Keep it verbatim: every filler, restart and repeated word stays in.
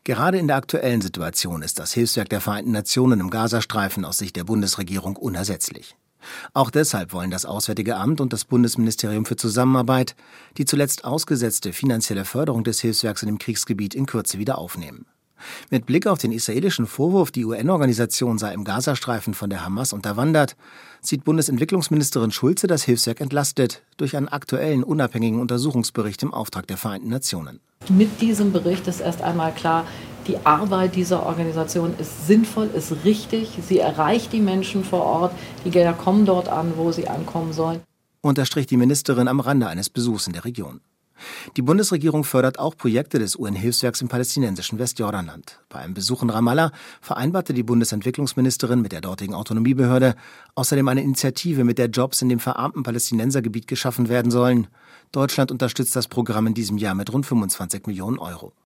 Gerade in der aktuellen Situation ist das Hilfswerk der Vereinten Nationen im Gazastreifen aus Sicht der Bundesregierung unersetzlich. Auch deshalb wollen das Auswärtige Amt und das Bundesministerium für Zusammenarbeit die zuletzt ausgesetzte finanzielle Förderung des Hilfswerks in dem Kriegsgebiet in Kürze wieder aufnehmen. Mit Blick auf den israelischen Vorwurf, die U N-Organisation sei im Gazastreifen von der Hamas unterwandert, sieht Bundesentwicklungsministerin Schulze das Hilfswerk entlastet durch einen aktuellen unabhängigen Untersuchungsbericht im Auftrag der Vereinten Nationen. Mit diesem Bericht ist erst einmal klar, die Arbeit dieser Organisation ist sinnvoll, ist richtig. Sie erreicht die Menschen vor Ort. Die Gelder kommen dort an, wo sie ankommen sollen. Unterstrich die Ministerin am Rande eines Besuchs in der Region. Die Bundesregierung fördert auch Projekte des U N-Hilfswerks im palästinensischen Westjordanland. Bei einem Besuch in Ramallah vereinbarte die Bundesentwicklungsministerin mit der dortigen Autonomiebehörde außerdem eine Initiative, mit der Jobs in dem verarmten Palästinensergebiet geschaffen werden sollen. Deutschland unterstützt das Programm in diesem Jahr mit rund fünfundzwanzig Millionen Euro.